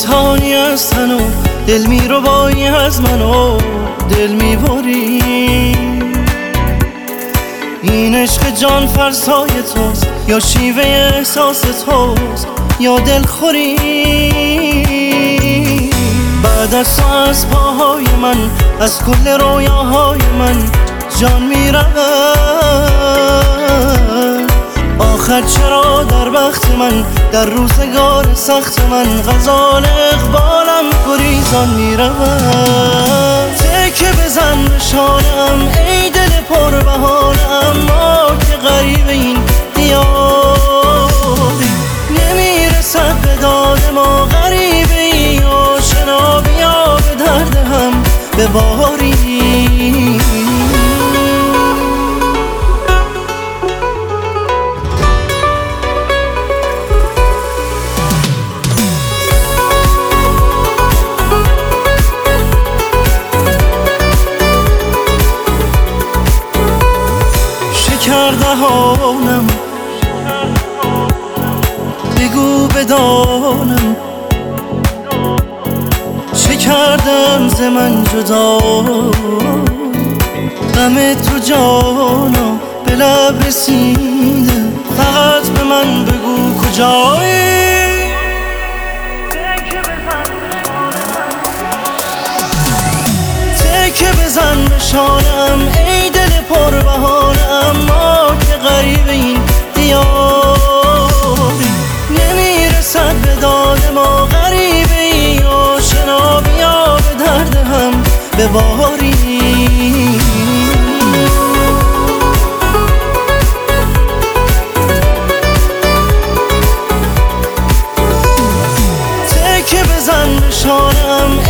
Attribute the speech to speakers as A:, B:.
A: کوتاهی از تن و دل میربایی از من و دل میبری. این عشق جان فرسای توست یا شیوه احساس توست یا دلخوری. بعد از تو از پاهای من، از کل رویاهای من جان میرود. آخر چرا در وقت من، در روزگار سخت من غزال اقبالم گریزان میرود. تکه بزن به شانم ای دل پر بهانم، ما که غریب این دیاری. نمیرسد به داد ما غریب ای آشنا، بیا به درد هم بباری. دهانم بگو بدانم، چه کردم ز من جدا. غم تو جانا به لب رسیده، فقط به من بگو کجایی. تکه بزن به شانم ای دل پر بهانم، ما که غریب این دیاری. نمیرسد به داد ما غریب ای آشنا، بیا به درد هم بباری. تکه بزن به شانم